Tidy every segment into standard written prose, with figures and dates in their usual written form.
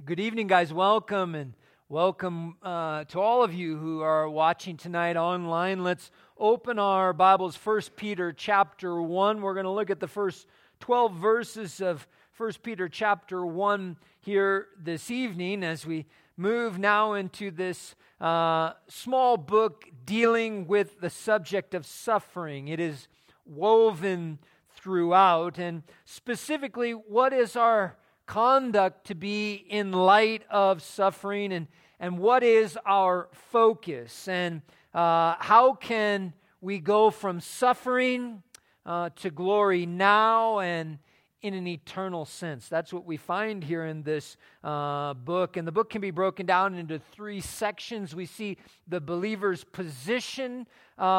Good evening, guys. Welcome, and welcome to all of you who are watching tonight online. Let's open our Bibles, 1 Peter chapter 1. We're going to look at the first 12 verses of 1 Peter chapter 1 here this evening as we move now into this small book dealing with the subject of suffering. It is woven throughout, and specifically, what is our conduct to be in light of suffering, and what is our focus, and how can we go from suffering to glory now and in an eternal sense. That's what we find here in this book, and the book can be broken down into three sections. We see the believer's position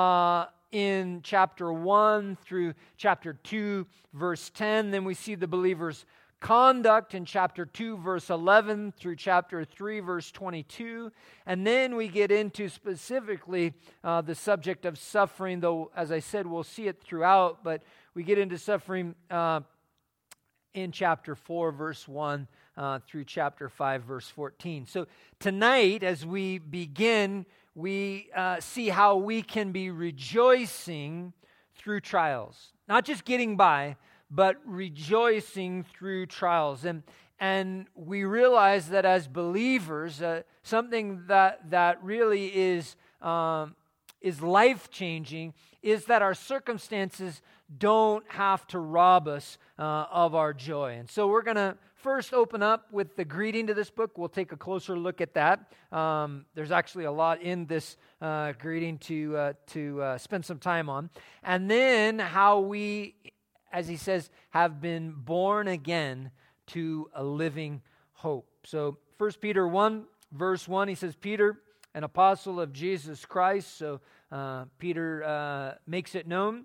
in chapter 1 through chapter 2, verse 10. Then we see the believer's conduct in chapter 2, verse 11 through chapter 3, verse 22. And then we get into specifically the subject of suffering, though, as I said, we'll see it throughout, but we get into suffering in chapter 4, verse 1 through chapter 5, verse 14. So tonight, as we begin, we see how we can be rejoicing through trials. Not just getting by, but rejoicing through trials. And we realize that as believers, something that really is life-changing is that our circumstances don't have to rob us of our joy. And so we're going to first open up with the greeting to this book. We'll take a closer look at that. There's actually a lot in this greeting to spend some time on. And then how we, as he says, have been born again to a living hope. So 1 Peter 1, verse 1, he says, Peter, an apostle of Jesus Christ. So Peter makes it known.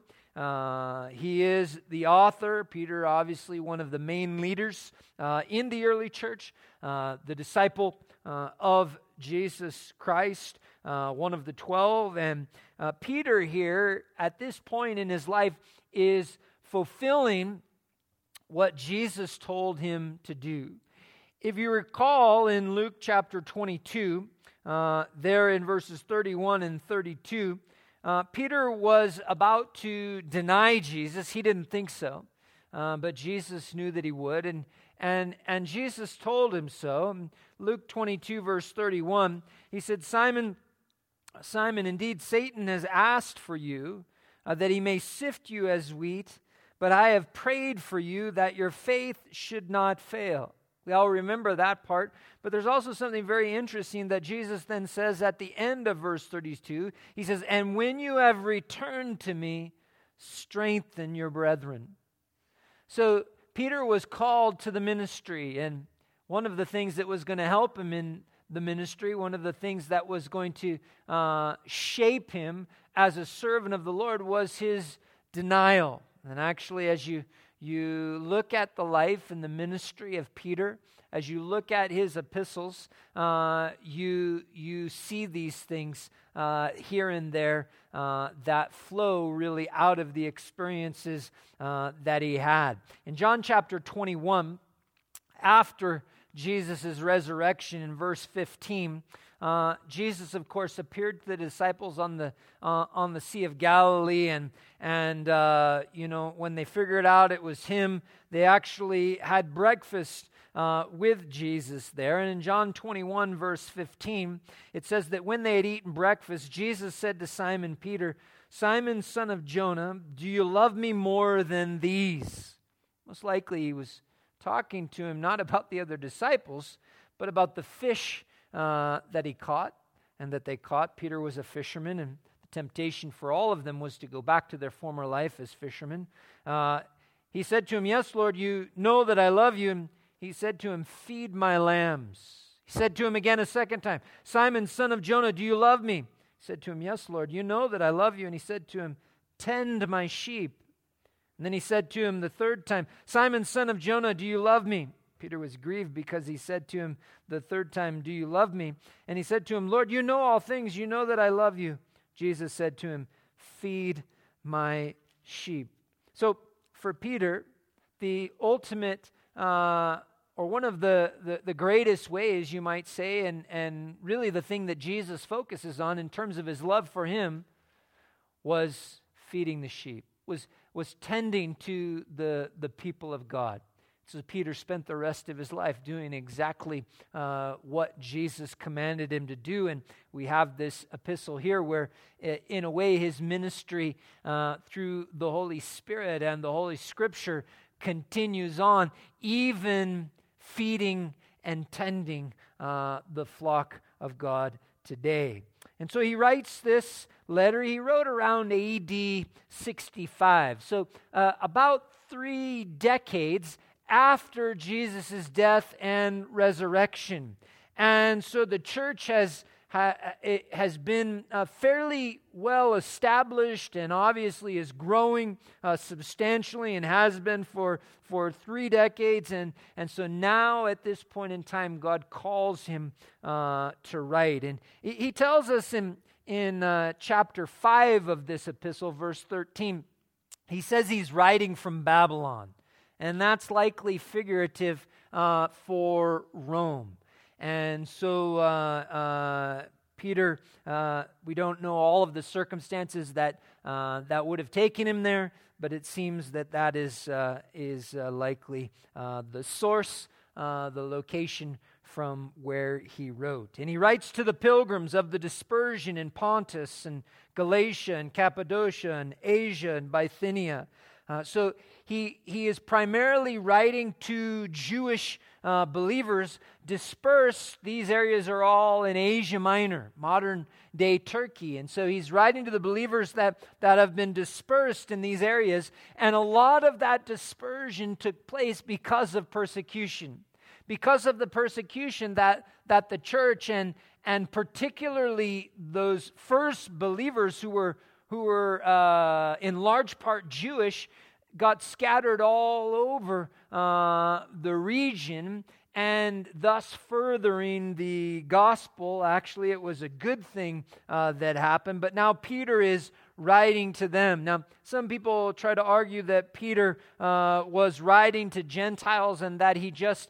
He is the author. Peter, obviously one of the main leaders in the early church, the disciple of Jesus Christ, one of the 12. And Peter here, at this point in his life, is fulfilling what Jesus told him to do. If you recall in Luke chapter 22, there in verses 31 and 32, Peter was about to deny Jesus. He didn't think so, but Jesus knew that he would, and Jesus told him so. In Luke 22, verse 31, he said, Simon, Simon, indeed Satan has asked for you that he may sift you as wheat, but I have prayed for you that your faith should not fail. We all remember that part, but there's also something very interesting that Jesus then says at the end of verse 32. He says, and when you have returned to me, strengthen your brethren. So Peter was called to the ministry, and one of the things that was going to help him in the ministry, one of the things that was going to shape him as a servant of the Lord was his denial. And actually, as you look at the life and the ministry of Peter, as you look at his epistles, you see these things here and there that flow really out of the experiences that he had. In John chapter 21, after Jesus' resurrection, in verse 15, Jesus, of course, appeared to the disciples on the Sea of Galilee, and when they figured out it was him, they actually had breakfast with Jesus there. And in John 21, verse 15, it says that when they had eaten breakfast, Jesus said to Simon Peter, Simon, son of Jonah, do you love me more than these? Most likely he was talking to him not about the other disciples, but about the fish that he caught and that they caught. Peter was a fisherman, and the temptation for all of them was to go back to their former life as fishermen. He said to him, yes, Lord, you know that I love you. And he said to him, feed my lambs. He said to him again a second time, Simon, son of Jonah, do you love me? He said to him, yes, Lord, you know that I love you. And he said to him, tend my sheep. And then he said to him the third time, Simon, son of Jonah, do you love me? Peter was grieved because he said to him the third time, do you love me? And he said to him, Lord, you know all things. You know that I love you. Jesus said to him, feed my sheep. So for Peter, the ultimate or one of the greatest ways, you might say, and really the thing that Jesus focuses on in terms of his love for him, was feeding the sheep, was tending to the people of God. So Peter spent the rest of his life doing exactly what Jesus commanded him to do. And we have this epistle here where, in a way, his ministry through the Holy Spirit and the Holy Scripture continues on, even feeding and tending the flock of God today. And so he writes this letter. He wrote around AD 65. So about 3 decades after Jesus' death and resurrection. And so the church has been fairly well established, and obviously is growing substantially, and has been for 3 decades. And so now at this point in time, God calls him to write. And he tells us in chapter 5 of this epistle, verse 13, he says he's writing from Babylon. And that's likely figurative for Rome. And so Peter, we don't know all of the circumstances that would have taken him there, but it seems that is likely the source, the location from where he wrote. And he writes to the pilgrims of the dispersion in Pontus and Galatia and Cappadocia and Asia and Bithynia. So he is primarily writing to Jewish believers dispersed. These areas are all in Asia Minor, modern-day Turkey. And so he's writing to the believers that have been dispersed in these areas. And a lot of that dispersion took place because of persecution. Because of the persecution that the church and particularly those first believers who were in large part Jewish, got scattered all over the region, and thus furthering the gospel. Actually, it was a good thing that happened, but now Peter is writing to them. Now, some people try to argue that Peter was writing to Gentiles and that he just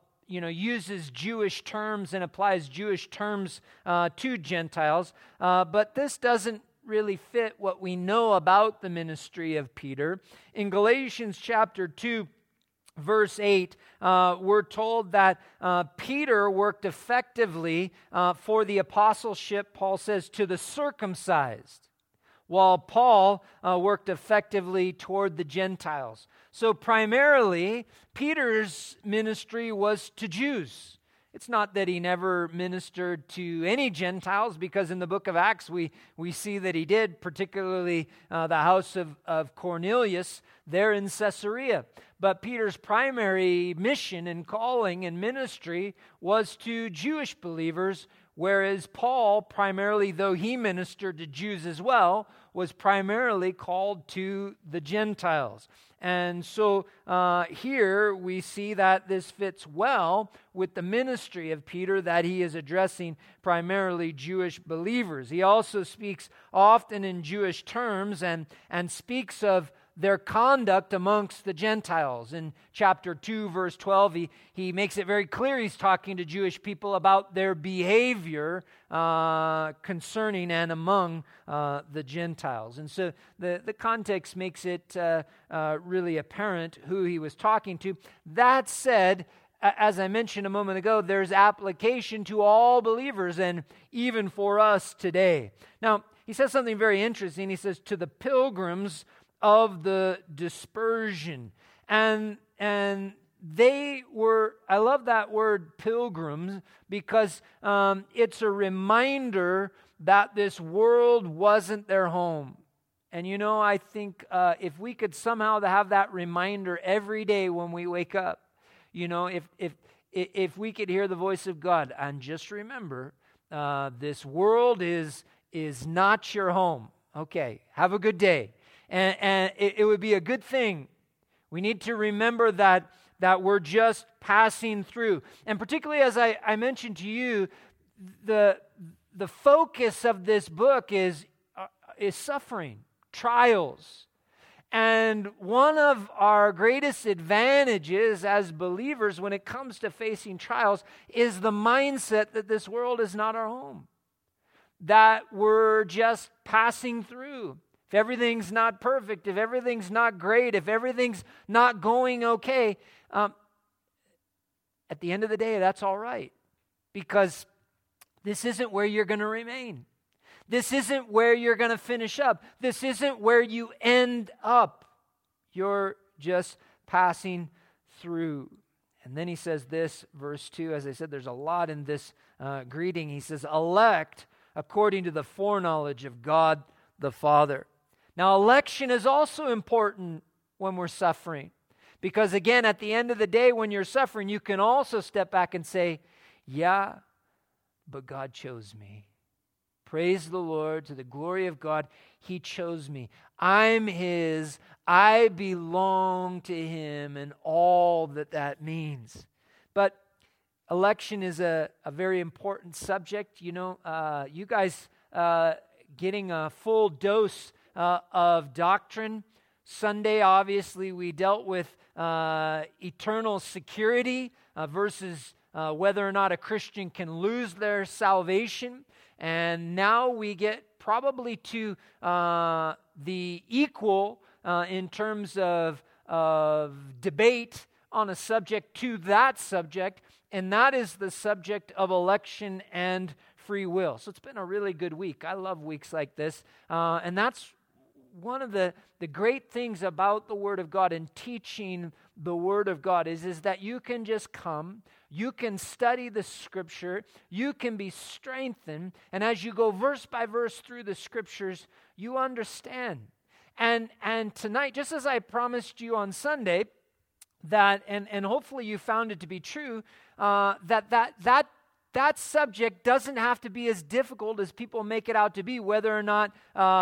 uses Jewish terms and applies Jewish terms to Gentiles, but this doesn't really fit what we know about the ministry of Peter. In Galatians chapter 2, verse 8, we're told that Peter worked effectively for the apostleship, Paul says, to the circumcised, while Paul worked effectively toward the Gentiles. So primarily, Peter's ministry was to Jews. It's not that he never ministered to any Gentiles, because in the book of Acts we see that he did, particularly the house of Cornelius there in Caesarea. But Peter's primary mission and calling and ministry was to Jewish believers, whereas Paul, primarily, though he ministered to Jews as well, was primarily called to the Gentiles. And so here we see that this fits well with the ministry of Peter, that he is addressing primarily Jewish believers. He also speaks often in Jewish terms and speaks of their conduct amongst the Gentiles. In chapter 2, verse 12, he makes it very clear he's talking to Jewish people about their behavior concerning and among the Gentiles. And so the context makes it really apparent who he was talking to. That said, as I mentioned a moment ago, there's application to all believers and even for us today. Now, he says something very interesting. He says, to the pilgrims of the dispersion. And they were, I love that word pilgrims, because it's a reminder that this world wasn't their home. And I think if we could somehow have that reminder every day when we wake up, if we could hear the voice of God, and just remember, this world is not your home. Okay, have a good day. And it would be a good thing. We need to remember that we're just passing through. And particularly, as I mentioned to you, the focus of this book is suffering, trials. And one of our greatest advantages as believers when it comes to facing trials is the mindset that this world is not our home, that we're just passing through. If everything's not perfect, if everything's not great, if everything's not going okay, at the end of the day, that's all right, because this isn't where you're going to remain. This isn't where you're going to finish up. This isn't where you end up. You're just passing through. And then he says this, verse 2, as I said, there's a lot in this greeting. He says, elect according to the foreknowledge of God the Father. Now, election is also important when we're suffering. Because again, at the end of the day, when you're suffering, you can also step back and say, yeah, but God chose me. Praise the Lord, to the glory of God, He chose me. I'm His, I belong to Him, and all that means. But election is a very important subject. You know, you guys getting a full dose of doctrine. Sunday, obviously, we dealt with eternal security versus whether or not a Christian can lose their salvation. And now we get probably to the equal in terms of debate on a subject to that subject, and that is the subject of election and free will. So it's been a really good week. I love weeks like this, and that's one of the great things about the Word of God and teaching the Word of God is that you can just come, you can study the Scripture, you can be strengthened, and as you go verse by verse through the Scriptures, you understand. And tonight, just as I promised you on Sunday, that and hopefully you found it to be true, that subject doesn't have to be as difficult as people make it out to be, whether or not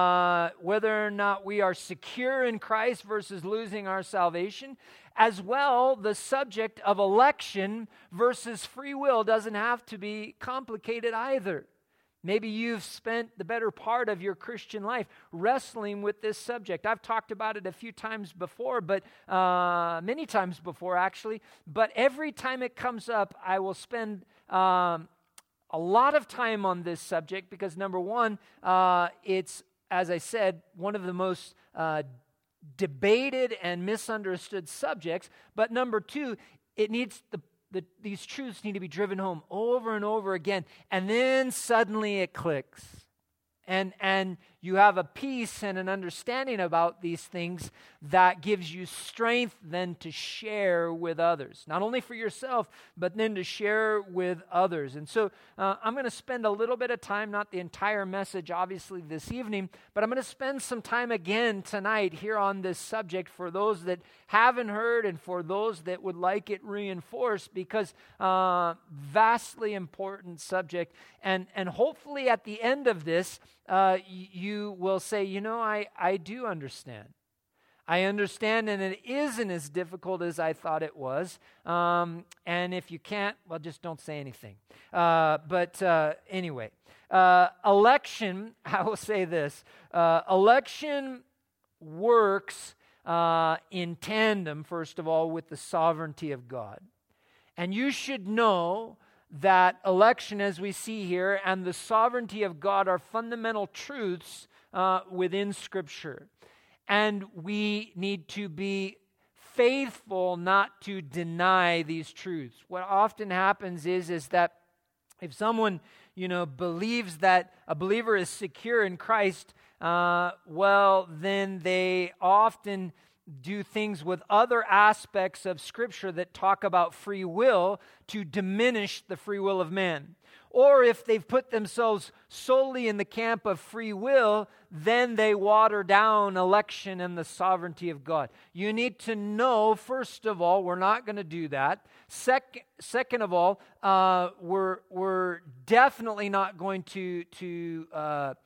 we are secure in Christ versus losing our salvation. As well, the subject of election versus free will doesn't have to be complicated either. Maybe you've spent the better part of your Christian life wrestling with this subject. I've talked about it a few times before, but many times before actually. But every time it comes up, I will spend a lot of time on this subject because number one, it's, as I said, one of the most debated and misunderstood subjects. But number two, it needs these truths need to be driven home over and over again, and then suddenly it clicks. And you have a peace and an understanding about these things that gives you strength then to share with others. Not only for yourself, but then to share with others. And so I'm going to spend a little bit of time, not the entire message obviously this evening, but I'm going to spend some time again tonight here on this subject for those that haven't heard and for those that would like it reinforced, because vastly important subject. And hopefully at the end of this, you will say, you know, I do understand. I understand, and it isn't as difficult as I thought it was. And if you can't, well, just don't say anything. But anyway, election, I will say this. Election works in tandem, first of all, with the sovereignty of God. And you should know that election, as we see here, and the sovereignty of God are fundamental truths within Scripture. And we need to be faithful not to deny these truths. What often happens is that if someone, believes that a believer is secure in Christ, well, then they often do things with other aspects of Scripture that talk about free will to diminish the free will of man. Or if they've put themselves solely in the camp of free will, then they water down election and the sovereignty of God. You need to know, first of all, we're not going to do that. Second of all, we're definitely not going to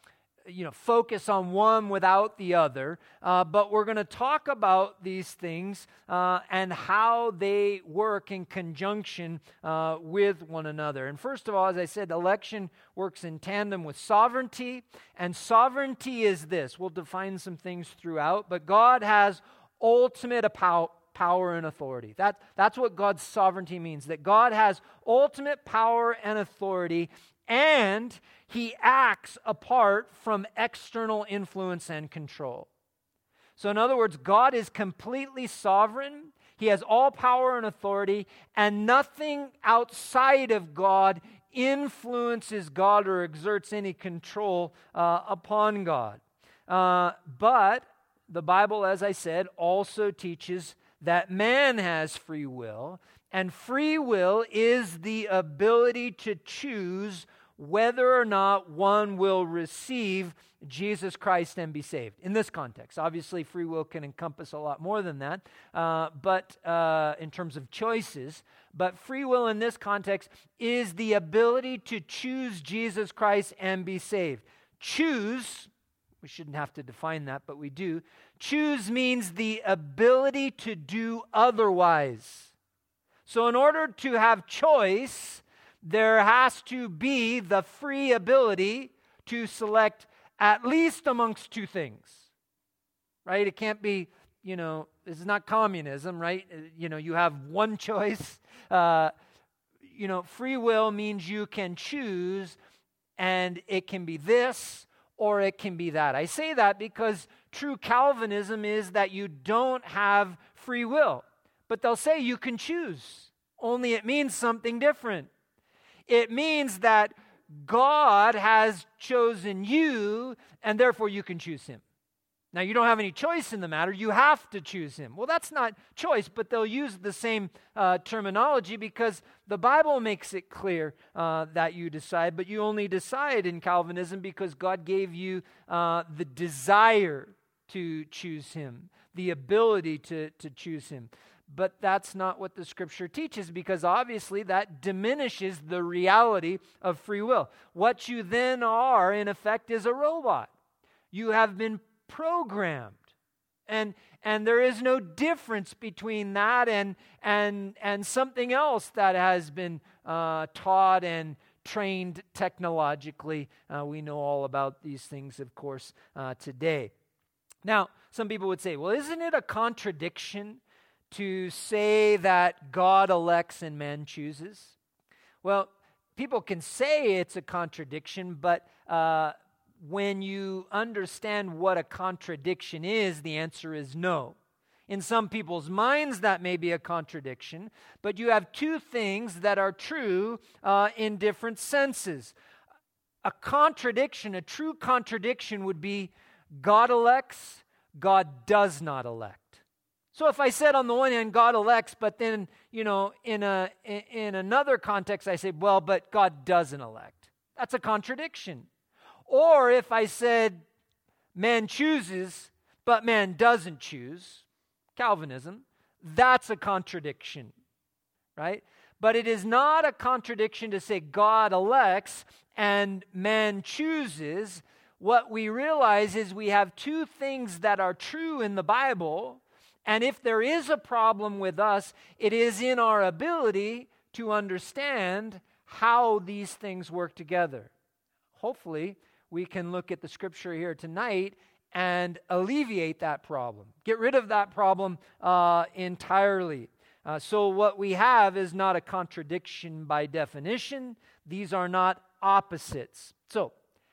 focus on one without the other, but we're going to talk about these things and how they work in conjunction with one another. And first of all, as I said, election works in tandem with sovereignty, and sovereignty is this. We'll define some things throughout, but God has ultimate power and authority. That's what God's sovereignty means, that God has ultimate power and authority, and He acts apart from external influence and control. So in other words, God is completely sovereign. He has all power and authority, and nothing outside of God influences God or exerts any control upon God. But the Bible, as I said, also teaches that man has free will, and free will is the ability to choose whether or not one will receive Jesus Christ and be saved. In this context, obviously free will can encompass a lot more than that, but in terms of choices. But free will in this context is the ability to choose Jesus Christ and be saved. Choose, we shouldn't have to define that, but we do. Choose means the ability to do otherwise. So in order to have choice, there has to be the free ability to select at least amongst two things, right? It can't be, this is not communism, right? You have one choice. Free will means you can choose, and it can be this or it can be that. I say that because true Calvinism is that you don't have free will. But they'll say you can choose, only it means something different. It means that God has chosen you, and therefore you can choose Him. Now, you don't have any choice in the matter. You have to choose Him. Well, that's not choice, but they'll use the same terminology because the Bible makes it clear that you decide, but you only decide in Calvinism because God gave you the desire to choose Him, the ability to choose Him. But that's not what the Scripture teaches, because obviously that diminishes the reality of free will. What you then are, in effect, is a robot. You have been programmed. And there is no difference between that and something else that has been taught and trained technologically. We know all about these things, of course, today. Now, some people would say, well, isn't it a contradiction to say that God elects and man chooses? Well, people can say it's a contradiction, but when you understand what a contradiction is, the answer is no. In some people's minds, that may be a contradiction, but you have two things that are true in different senses. A contradiction, a true contradiction would be God elects, God does not elect. So if I said on the one hand, God elects, but then, in another context, I say, well, but God doesn't elect. That's a contradiction. Or if I said, man chooses, but man doesn't choose, Calvinism, that's a contradiction, right? But it is not a contradiction to say God elects and man chooses. What we realize is we have two things that are true in the Bible, and if there is a problem with us, it is in our ability to understand how these things work together. Hopefully, we can look at the Scripture here tonight and alleviate that problem. Get rid of that problem entirely. So what we have is not a contradiction by definition. These are not opposites. So,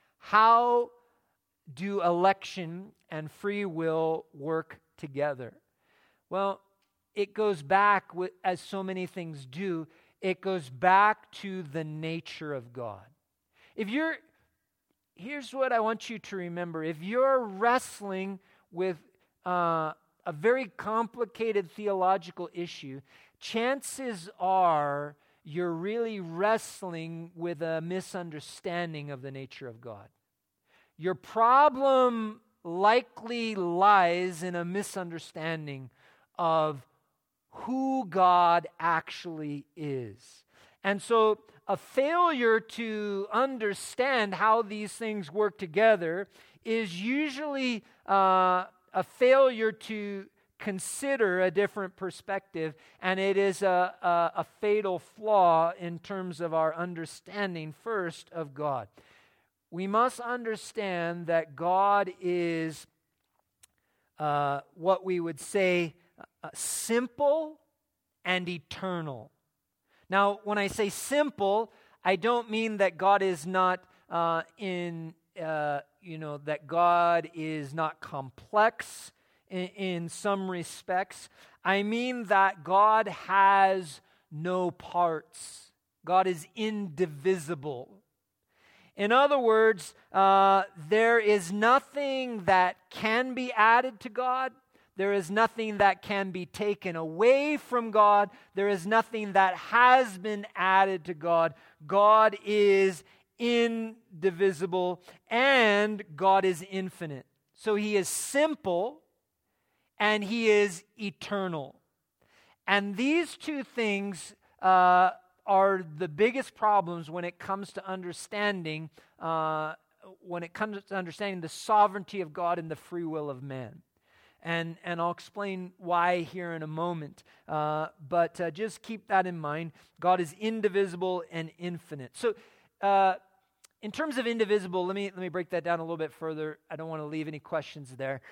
how do election and free will work together? Well, it goes back, as so many things do, it goes back to the nature of God. Here's what I want you to remember. If you're wrestling with a very complicated theological issue, chances are you're really wrestling with a misunderstanding of the nature of God. Your problem likely lies in a misunderstanding of who God actually is. And so a failure to understand how these things work together is usually a failure to consider a different perspective, and it is a fatal flaw in terms of our understanding first of God. We must understand that God is what we would say simple and eternal. Now, when I say simple, I don't mean that God is not that God is not complex in some respects. I mean that God has no parts. God is indivisible. In other words, there is nothing that can be added to God. There is nothing that can be taken away from God. There is nothing that has been added to God. God is indivisible and God is infinite. So he is simple and he is eternal. And these two things are the biggest problems when it comes to understanding the sovereignty of God and the free will of man. And I'll explain why here in a moment. But just keep that in mind. God is indivisible and infinite. So in terms of indivisible, let me break that down a little bit further. I don't want to leave any questions there.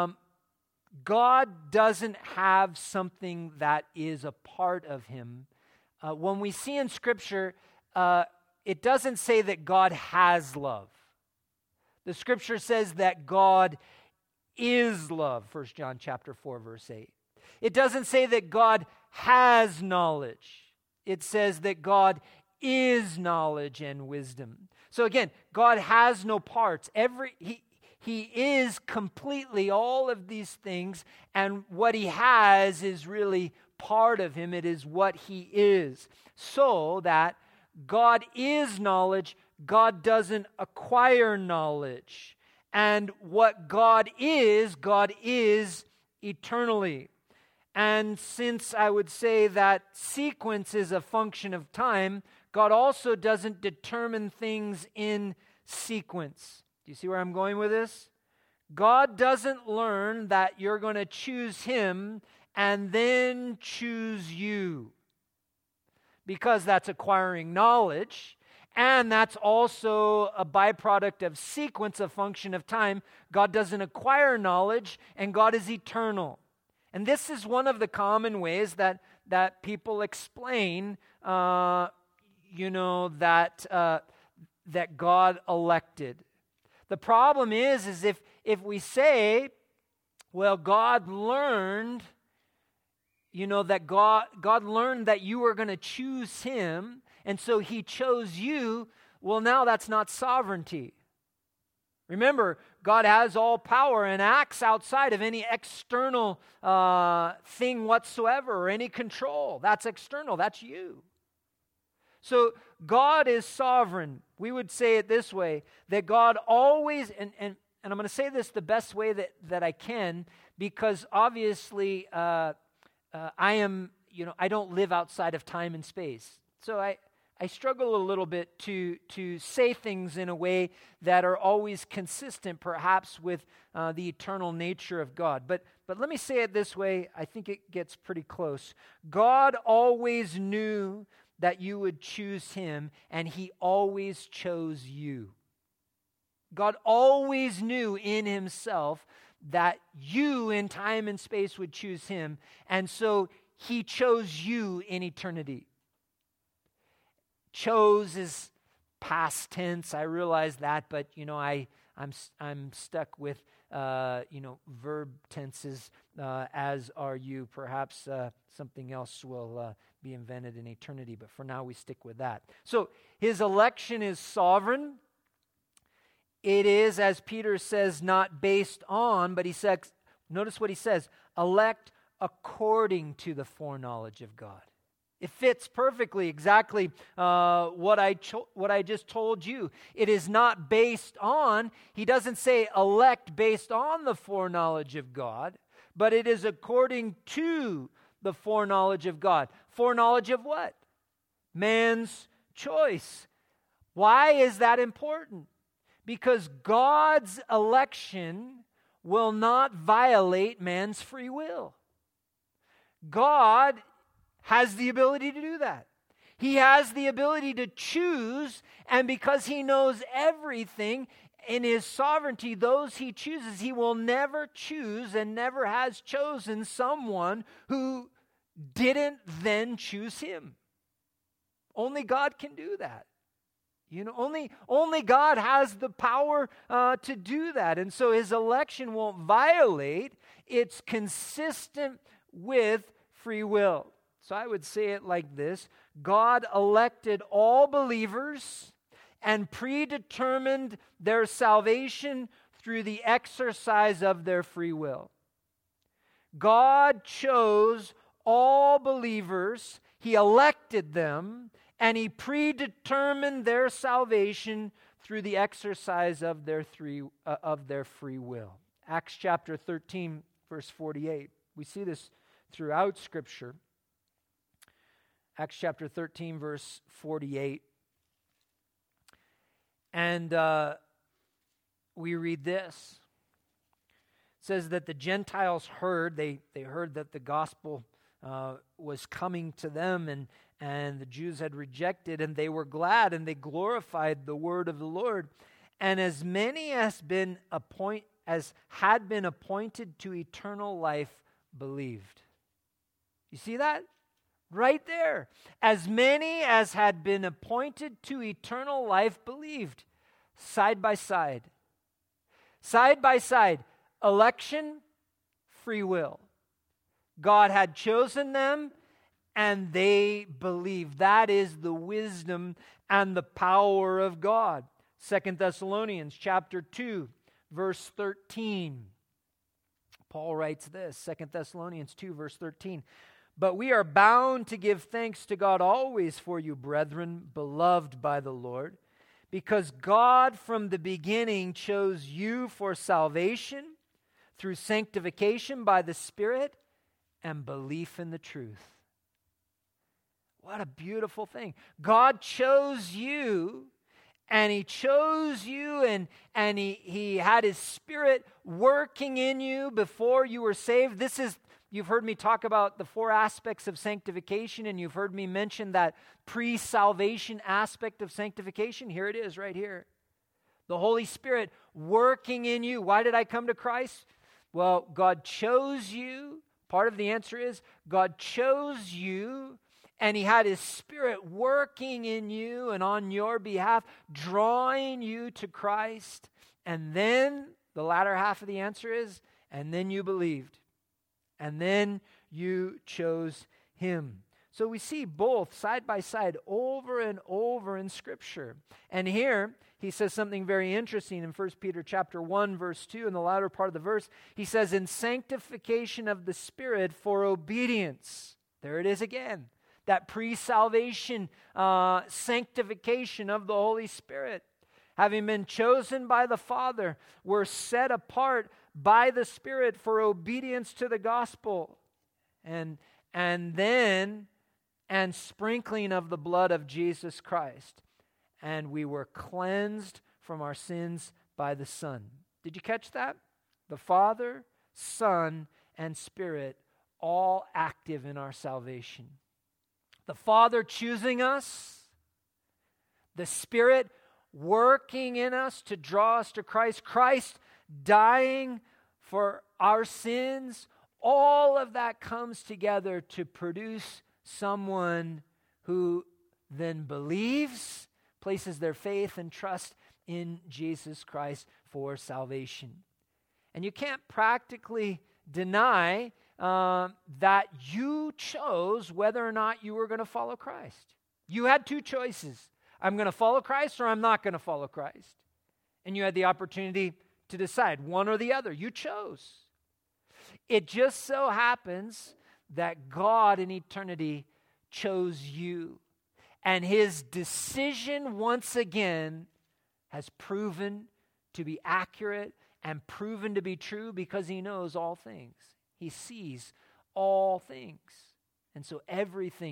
God doesn't have something that is a part of him. When we see in Scripture, it doesn't say that God has love. The Scripture says that God is love, 1 John chapter 4, verse 8. It doesn't say that God has knowledge. It says that God is knowledge and wisdom. So again, God has no parts. He is completely all of these things, and what he has is really part of him. It is what he is. So that God is knowledge, God doesn't acquire knowledge. And what God is eternally. And since I would say that sequence is a function of time, God also doesn't determine things in sequence. Do you see where I'm going with this? God doesn't learn that you're going to choose him and then choose you. Because that's acquiring knowledge. And that's also a byproduct of sequence, a function of time. God doesn't acquire knowledge, and God is eternal. And this is one of the common ways that people explain, that God elected. The problem is if we say, well, God learned, that God learned that you were going to choose him, and so he chose you, well, now that's not sovereignty. Remember, God has all power and acts outside of any external thing whatsoever or any control. That's external. That's you. So God is sovereign. We would say it this way, that God always, and I'm going to say this the best way that I can, because obviously I don't live outside of time and space. So I struggle a little bit to say things in a way that are always consistent, perhaps, with the eternal nature of God. But let me say it this way. I think it gets pretty close. God always knew that you would choose him, and he always chose you. God always knew in himself that you in time and space would choose him, and so he chose you in eternity. Chose is past tense. I realize that, but I'm stuck with verb tenses, as are you. Perhaps something else will be invented in eternity, but for now we stick with that. So his election is sovereign. It is, as Peter says, not based on, but he says, notice what he says, elect according to the foreknowledge of God. It fits perfectly exactly what I just told you. It is not based on, he doesn't say elect based on the foreknowledge of God, but it is according to the foreknowledge of God. Foreknowledge of what? Man's choice. Why is that important? Because God's election will not violate man's free will. God has the ability to do that. He has the ability to choose, and because he knows everything in his sovereignty, those he chooses, he will never choose and never has chosen someone who didn't then choose him. Only God can do that. Only God has the power to do that. And so his election won't violate. It's consistent with free will. So I would say it like this: God elected all believers and predetermined their salvation through the exercise of their free will. God chose all believers, he elected them, and he predetermined their salvation through the exercise of their free will. Acts chapter 13, verse 48. We see this throughout Scripture. Acts chapter 13, verse 48. And we read this. It says that the Gentiles heard, they heard that the gospel was coming to them, and the Jews had rejected, and they were glad, and they glorified the word of the Lord. And as many as had been appointed to eternal life believed. You see that? Right there. As many as had been appointed to eternal life believed. Side by side. Side by side. Election, free will. God had chosen them, and they believed. That is the wisdom and the power of God. 2 Thessalonians chapter 2, verse 13. Paul writes this, 2 Thessalonians 2, verse 13. But we are bound to give thanks to God always for you, brethren, beloved by the Lord, because God from the beginning chose you for salvation through sanctification by the Spirit and belief in the truth. What a beautiful thing. God chose you, and he chose you, and he had his Spirit working in you before you were saved. You've heard me talk about the 4 aspects of sanctification, and you've heard me mention that pre-salvation aspect of sanctification. Here it is right here. The Holy Spirit working in you. Why did I come to Christ? Well, God chose you. Part of the answer is God chose you, and he had his Spirit working in you and on your behalf, drawing you to Christ. And then the latter half of the answer is, and then you believed. And then you chose him. So we see both side by side over and over in Scripture. And here he says something very interesting in 1 Peter chapter 1, verse 2, in the latter part of the verse. He says, in sanctification of the Spirit for obedience. There it is again. That pre-salvation sanctification of the Holy Spirit. Having been chosen by the Father, we're set apart by the Spirit for obedience to the gospel, and sprinkling of the blood of Jesus Christ. And we were cleansed from our sins by the Son. Did you catch that? The Father, Son, and Spirit all active in our salvation. The Father choosing us, the Spirit working in us to draw us to Christ, Christ dying for our sins. All of that comes together to produce someone who then believes, places their faith and trust in Jesus Christ for salvation. And you can't practically deny that you chose whether or not you were going to follow Christ. You had 2 choices. I'm going to follow Christ or I'm not going to follow Christ. And you had the opportunity to decide one or the other. You chose. It just so happens that God in eternity chose you. And his decision once again has proven to be accurate and proven to be true because he knows all things. He sees all things. And so everything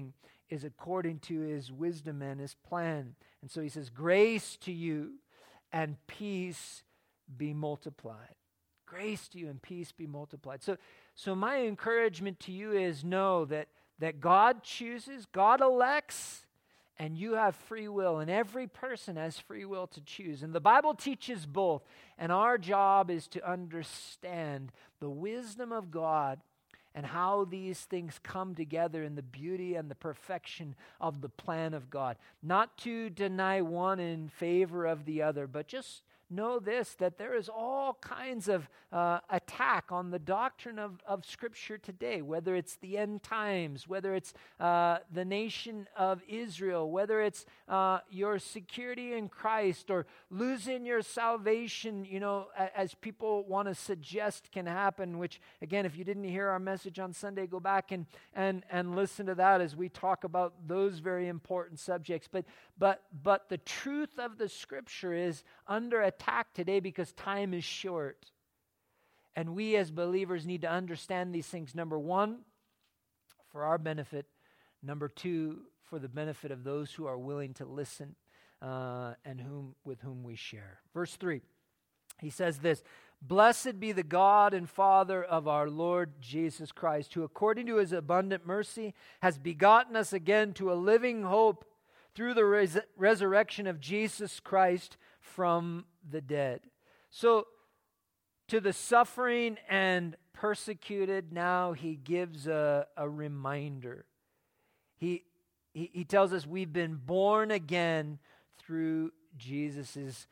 is according to his wisdom and his plan. And so he says, grace to you and peace be multiplied. Grace to you and peace be multiplied. So my encouragement to you is know that God chooses, God elects, and you have free will, and every person has free will to choose. And the Bible teaches both, and our job is to understand the wisdom of God and how these things come together in the beauty and the perfection of the plan of God. Not to deny one in favor of the other, but just know this, that there is all kinds of attack on the doctrine of Scripture today, whether it's the end times, whether it's the nation of Israel, whether it's your security in Christ or losing your salvation, as people want to suggest can happen, which, again, if you didn't hear our message on Sunday, go back and listen to that as we talk about those very important subjects. But the truth of the Scripture is under attack today because time is short. And we as believers need to understand these things, number one, for our benefit, number two, for the benefit of those who are willing to listen and with whom we share. Verse 3, he says this, "Blessed be the God and Father of our Lord Jesus Christ, who according to his abundant mercy has begotten us again to a living hope through the resurrection of Jesus Christ from the dead." So, to the suffering and persecuted, now he gives a reminder. He tells us we've been born again through Jesus'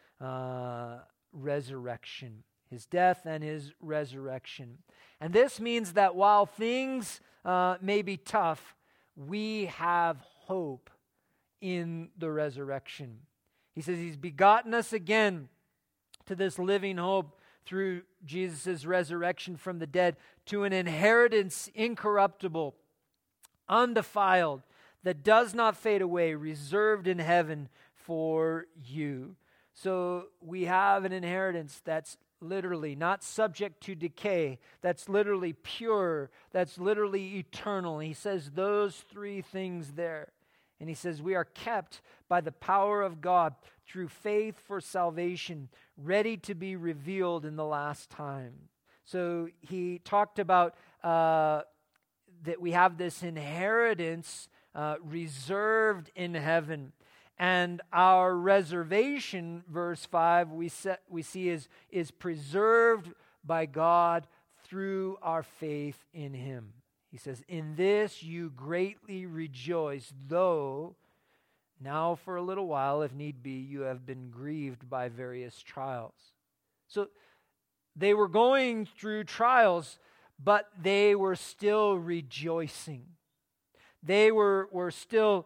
resurrection, his death and his resurrection. And this means that while things may be tough, we have hope in the resurrection. He says he's begotten us again to this living hope through Jesus' resurrection from the dead, to an inheritance incorruptible, undefiled, that does not fade away, reserved in heaven for you. So we have an inheritance that's literally not subject to decay, that's literally pure, that's literally eternal. He says those three things there. And he says we are kept by the power of God through faith for salvation, ready to be revealed in the last time. So he talked about that we have this inheritance reserved in heaven. And our reservation, verse 5, we see is preserved by God through our faith in him. He says, "In this you greatly rejoice, though now for a little while, if need be, you have been grieved by various trials." So they were going through trials, but they were still rejoicing. They were still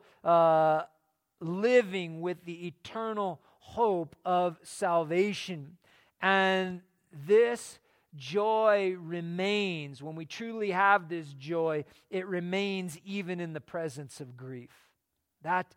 living with the eternal hope of salvation. And this joy remains. When we truly have this joy, it remains even in the presence of grief. That's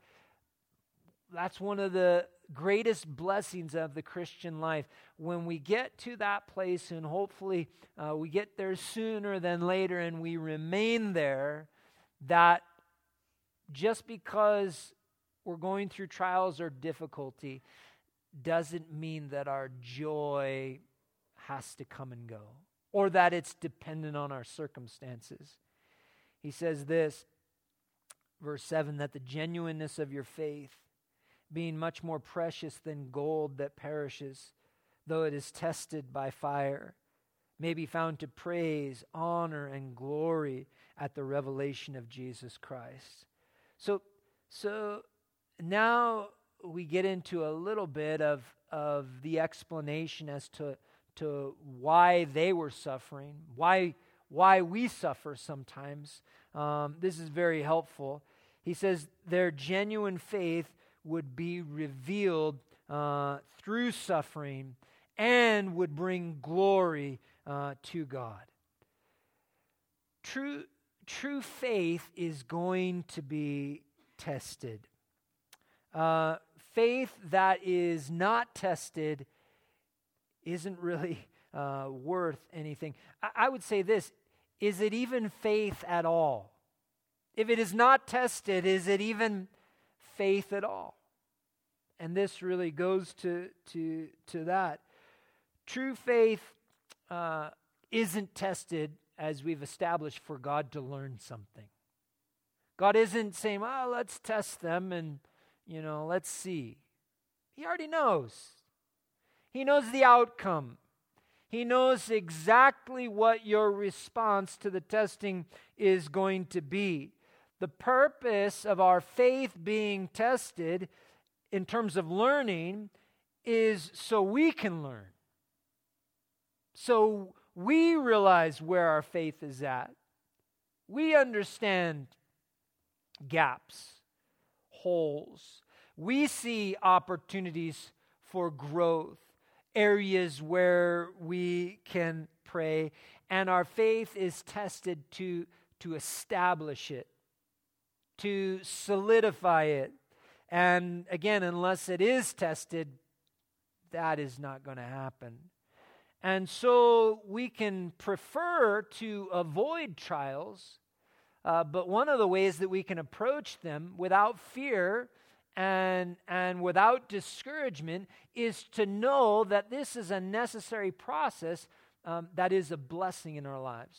one of the greatest blessings of the Christian life. When we get to that place, and hopefully we get there sooner than later, and we remain there, that just because we're going through trials or difficulty doesn't mean that our joy has to come and go, or that it's dependent on our circumstances. He says this, verse 7, that the genuineness of your faith, being much more precious than gold that perishes, though it is tested by fire, may be found to praise, honor, and glory at the revelation of Jesus Christ. So now we get into a little bit of the explanation as to why they were suffering, why we suffer sometimes. This is very helpful. He says their genuine faith would be revealed through suffering and would bring glory to God. True faith is going to be tested. Faith that is not tested isn't really worth anything. I would say this, is it even faith at all? If it is not tested, is it even faith at all? And this really goes to that. True faith isn't tested, as we've established, for God to learn something. God isn't saying, well, let's test them and, let's see. He already knows. He knows the outcome. He knows exactly what your response to the testing is going to be. The purpose of our faith being tested in terms of learning is so we can learn. So we realize where our faith is at. We understand gaps, holes. We see opportunities for growth, areas where we can pray, and our faith is tested to establish it, to solidify it. And again, unless it is tested, that is not going to happen. And so we can prefer to avoid trials, but one of the ways that we can approach them without fear and without discouragement is to know that this is a necessary process that is a blessing in our lives.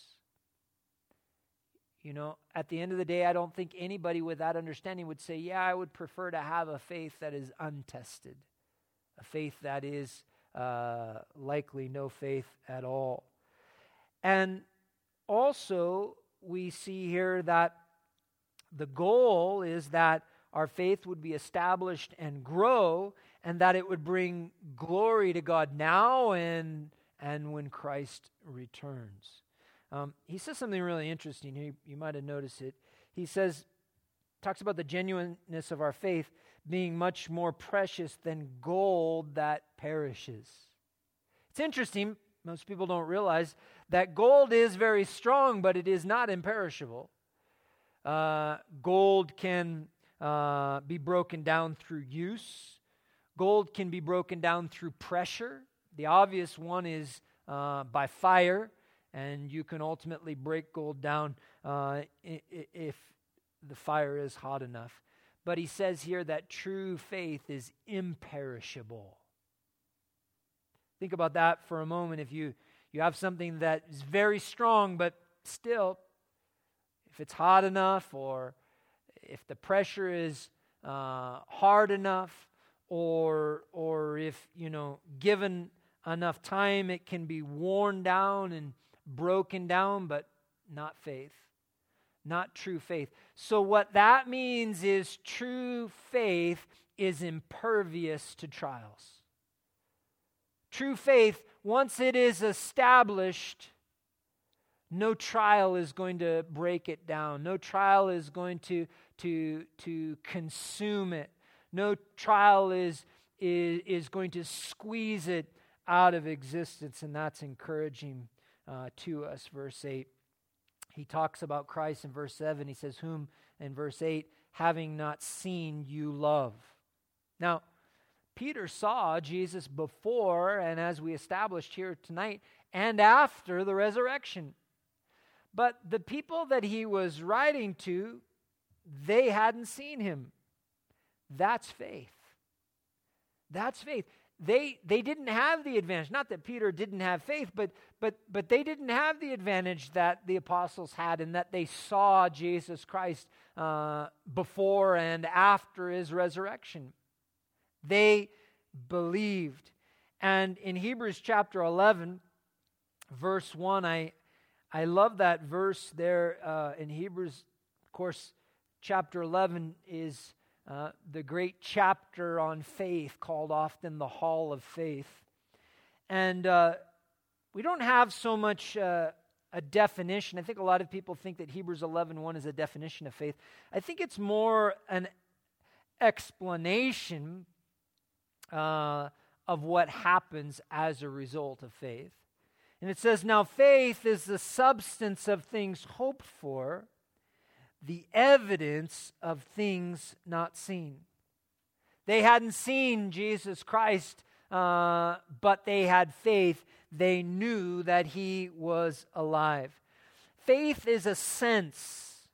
At the end of the day, I don't think anybody with that understanding would say, yeah, I would prefer to have a faith that is untested, a faith that is likely no faith at all. And also, we see here that the goal is that our faith would be established and grow, and that it would bring glory to God now and when Christ returns. He says something really interesting. You might have noticed it. He talks about the genuineness of our faith being much more precious than gold that perishes. It's interesting. Most people don't realize that gold is very strong, but it is not imperishable. Gold can be broken down through use. Gold can be broken down through pressure. The obvious one is by fire. And you can ultimately break gold down if the fire is hot enough. But he says here that true faith is imperishable. Think about that for a moment. If you have something that is very strong, but still, if it's hot enough, or if the pressure is hard enough, or if, given enough time, it can be worn down and broken down, but not faith, not true faith. So what that means is true faith is impervious to trials. True faith, once it is established, no trial is going to break it down. No trial is going to consume it. No trial is going to squeeze it out of existence, and that's encouraging to us. Verse 8, he talks about Christ in verse 7. He says, whom, in verse 8, having not seen, you love. Now, Peter saw Jesus before, and as we established here tonight, and after the resurrection. But the people that he was writing to, they hadn't seen him. That's faith. That's faith. They didn't have the advantage. Not that Peter didn't have faith, but they didn't have the advantage that the apostles had, in that they saw Jesus Christ before and after his resurrection. They believed. And in Hebrews chapter 11, verse 1, I love that verse there in Hebrews. Of course, chapter 11 is the great chapter on faith, called often the Hall of Faith. And we don't have so much a definition. I think a lot of people think that Hebrews 11:1 is a definition of faith. I think it's more an explanation of what happens as a result of faith. And it says, now faith is the substance of things hoped for, the evidence of things not seen. They hadn't seen Jesus Christ, but they had faith. They knew that he was alive. Faith is a sense.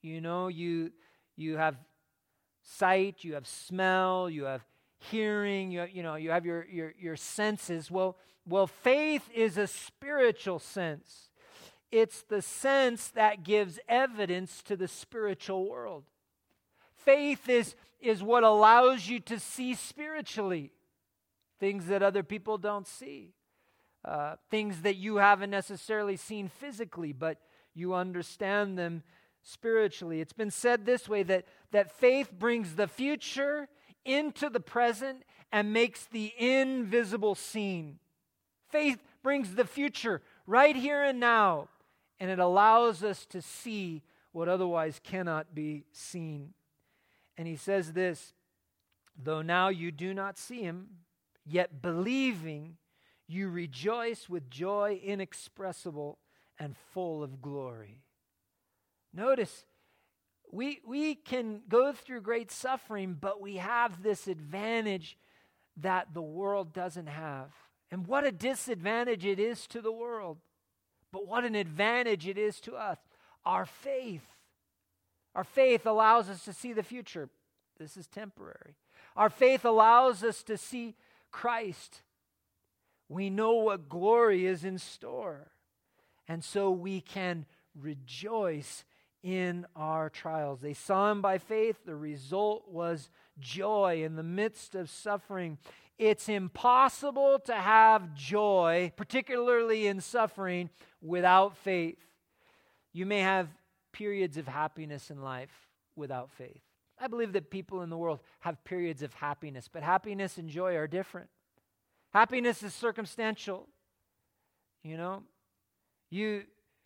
You know, you have sight, you have smell, you have hearing, you have your senses. Well, faith is a spiritual sense. It's the sense that gives evidence to the spiritual world. Faith is what allows you to see spiritually things that other people don't see, things that you haven't necessarily seen physically, but you understand them spiritually. It's been said this way, that faith brings the future into the present and makes the invisible seen. Faith brings the future right here and now, and it allows us to see what otherwise cannot be seen. And he says this, though now you do not see him, yet believing, you rejoice with joy inexpressible and full of glory. Notice, we can go through great suffering, but we have this advantage that the world doesn't have. And what a disadvantage it is to the world. But what an advantage it is to us. Our faith. Our faith allows us to see the future. This is temporary. Our faith allows us to see Christ. We know what glory is in store. And so we can rejoice in our trials. They saw him by faith. The result was joy in the midst of suffering. It's impossible to have joy, particularly in suffering, without faith. You may have periods of happiness in life without faith. I believe that people in the world have periods of happiness, but happiness and joy are different. Happiness is circumstantial. You know, you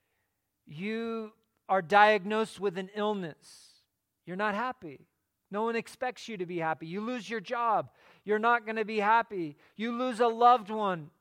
are diagnosed with an illness. You're not happy. No one expects you to be happy. You lose your job. You're not going to be happy. You lose a loved one.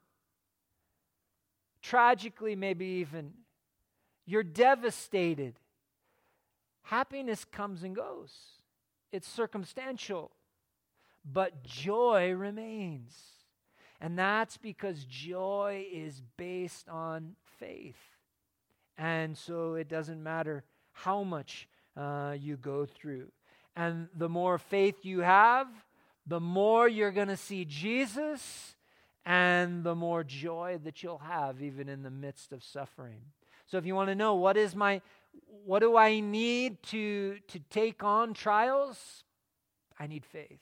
Tragically, maybe even. You're devastated. Happiness comes and goes. It's circumstantial. But joy remains. And that's because joy is based on faith. And so it doesn't matter how much you go through. And the more faith you have, the more you're going to see Jesus, and the more joy that you'll have even in the midst of suffering. So if you want to know what do I need to take on trials? I need faith.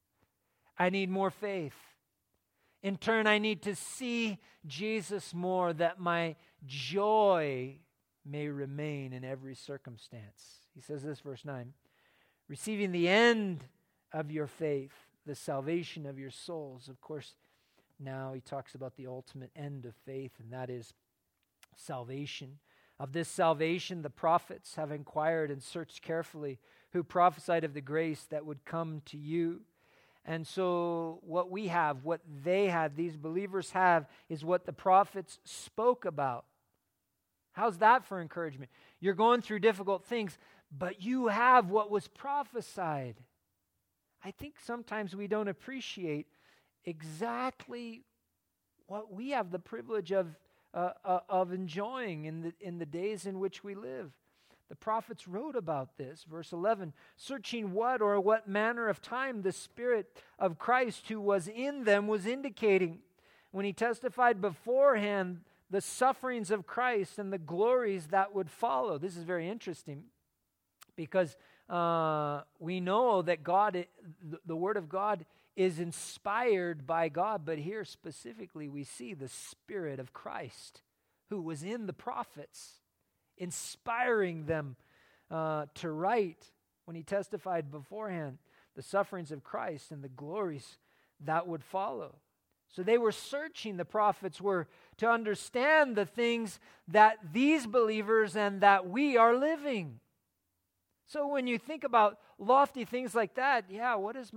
I need more faith. In turn, I need to see Jesus more, that my joy may remain in every circumstance. He says this, verse 9, receiving the end of your faith, the salvation of your souls. Of course, now he talks about the ultimate end of faith, and that is salvation. Of this salvation, the prophets have inquired and searched carefully, who prophesied of the grace that would come to you. And so what we have, what they had, these believers have, is what the prophets spoke about. How's that for encouragement? You're going through difficult things, but you have what was prophesied. I think sometimes we don't appreciate exactly what we have the privilege of enjoying in the days in which we live. The prophets wrote about this. Verse 11, searching what manner of time the Spirit of Christ who was in them was indicating when he testified beforehand the sufferings of Christ and the glories that would follow. This is very interesting because we know that God, the Word of God is inspired by God, but here specifically we see the Spirit of Christ who was in the prophets, inspiring them to write when he testified beforehand the sufferings of Christ and the glories that would follow. So they were searching, the prophets were, to understand the things that these believers and that we are living. So when you think about lofty things like that, what is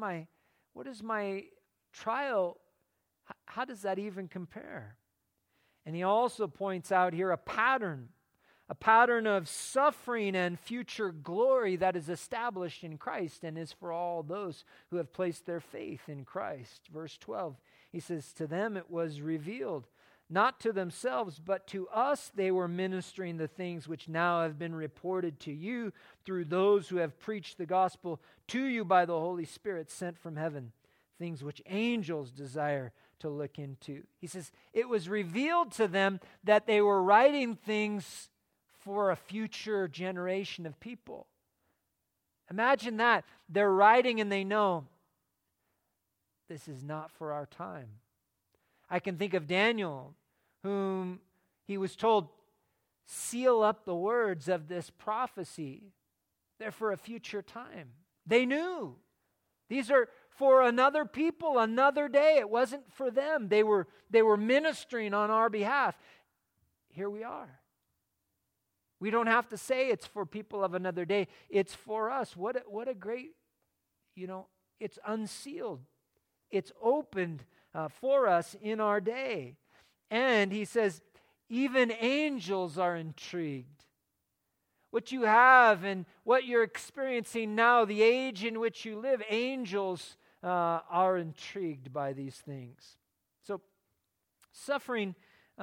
my trial? How does that even compare? And he also points out here a pattern of suffering and future glory that is established in Christ and is for all those who have placed their faith in Christ. Verse 12, he says, to them it was revealed, not to themselves, but to us they were ministering the things which now have been reported to you through those who have preached the gospel to you by the Holy Spirit sent from heaven, things which angels desire to look into. He says, it was revealed to them that they were writing things for a future generation of people. Imagine that. They're writing and they know this is not for our time. I can think of Daniel, whom he was told, seal up the words of this prophecy. They're for a future time. They knew. These are for another people, another day. It wasn't for them. They were ministering on our behalf. Here we are. We don't have to say it's for people of another day. It's for us. What a great, it's unsealed. It's opened for us in our day. And he says, even angels are intrigued. What you have and what you're experiencing now, the age in which you live, angels are intrigued by these things. So suffering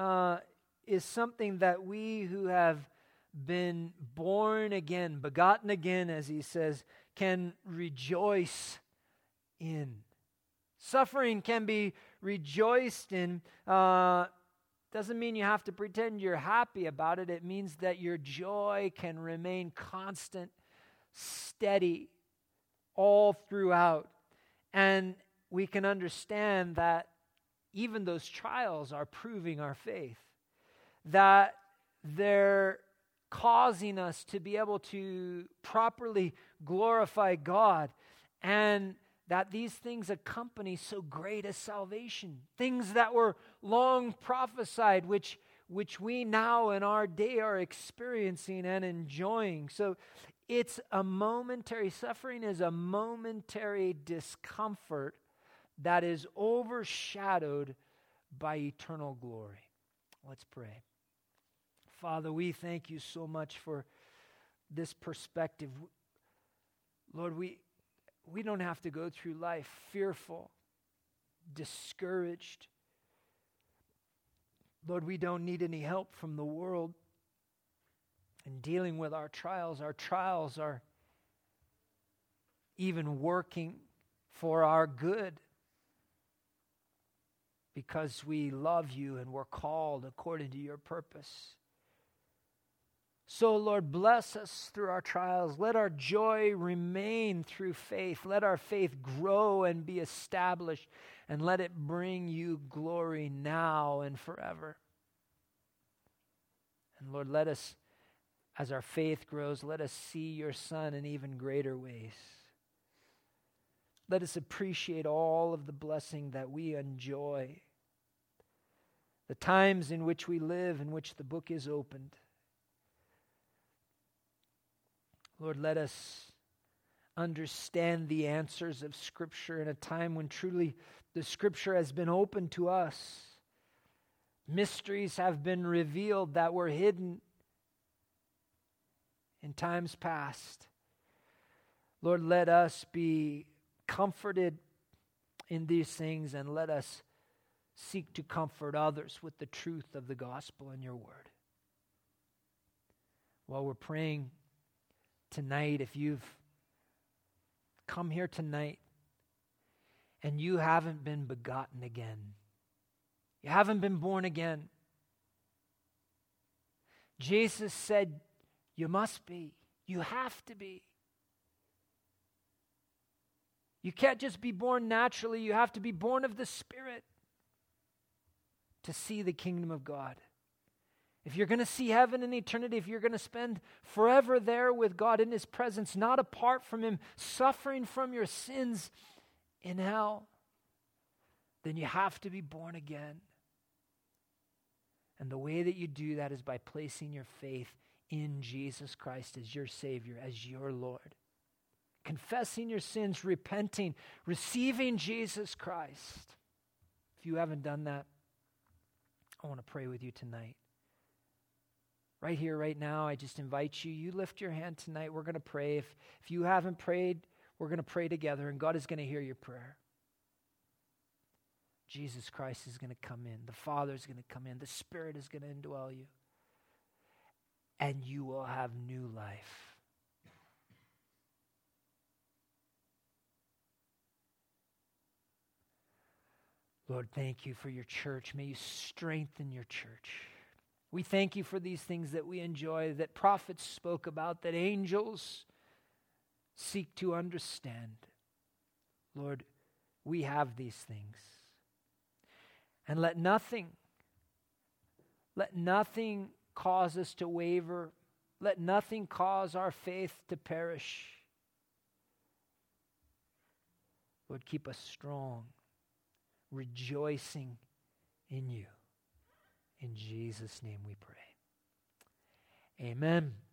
is something that we who have been born again, begotten again, as he says, can rejoice in. Suffering can be rejoiced in. Doesn't mean you have to pretend you're happy about it. It means that your joy can remain constant, steady, all throughout. And we can understand that even those trials are proving our faith, that they're causing us to be able to properly glorify God, and that these things accompany so great a salvation, things that were long prophesied, which we now in our day are experiencing and enjoying. So it's a momentary, suffering is a momentary discomfort that is overshadowed by eternal glory. Let's pray. Father, we thank you so much for this perspective. Lord, we don't have to go through life fearful, discouraged. Lord, we don't need any help from the world in dealing with our trials. Our trials are even working for our good because we love you and we're called according to your purpose. So, Lord, bless us through our trials. Let our joy remain through faith. Let our faith grow and be established, and let it bring you glory now and forever. And Lord, let us, as our faith grows, let us see your Son in even greater ways. Let us appreciate all of the blessing that we enjoy, the times in which we live, in which the book is opened. Lord, let us understand the answers of Scripture in a time when truly the Scripture has been opened to us. Mysteries have been revealed that were hidden in times past. Lord, let us be comforted in these things, and let us seek to comfort others with the truth of the gospel and your word. While we're praying tonight, if you've come here tonight and you haven't been begotten again, you haven't been born again, Jesus said you must be, you have to be. You can't just be born naturally, you have to be born of the Spirit to see the kingdom of God. If you're going to see heaven in eternity, if you're going to spend forever there with God in his presence, not apart from him, suffering from your sins in hell, then you have to be born again. And the way that you do that is by placing your faith in Jesus Christ as your Savior, as your Lord. Confessing your sins, repenting, receiving Jesus Christ. If you haven't done that, I want to pray with you tonight. Right here, right now, I just invite you, you lift your hand tonight. We're going to pray. If you haven't prayed, we're going to pray together, and God is going to hear your prayer. Jesus Christ is going to come in. The Father is going to come in. The Spirit is going to indwell you. And you will have new life. Lord, thank you for your church. May you strengthen your church. We thank you for these things that we enjoy, that prophets spoke about, that angels seek to understand. Lord, we have these things. And let nothing cause us to waver. Let nothing cause our faith to perish. Lord, keep us strong, rejoicing in you. In Jesus' name we pray. Amen.